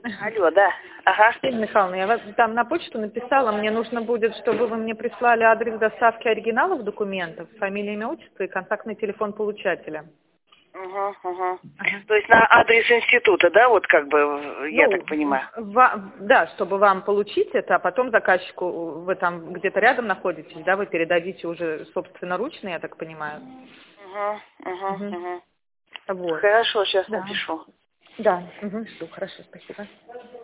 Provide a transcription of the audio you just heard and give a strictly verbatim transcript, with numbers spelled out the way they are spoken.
Алло, да. Ага. Ирина Михайловна, я вас там на почту написала, мне нужно будет, чтобы вы мне прислали адрес доставки оригиналов документов, фамилия, имя, отчество и контактный телефон получателя. Угу, угу. Ага. То есть на адрес института, да, вот как бы, я Ну, так понимаю? ва- да, чтобы вам получить это, а потом заказчику, вы там где-то рядом находитесь, да, вы передадите уже собственноручно, я так понимаю. Угу, угу, Угу. угу. Вот. Хорошо, сейчас Да. напишу. Да, угу, жду, хорошо, спасибо.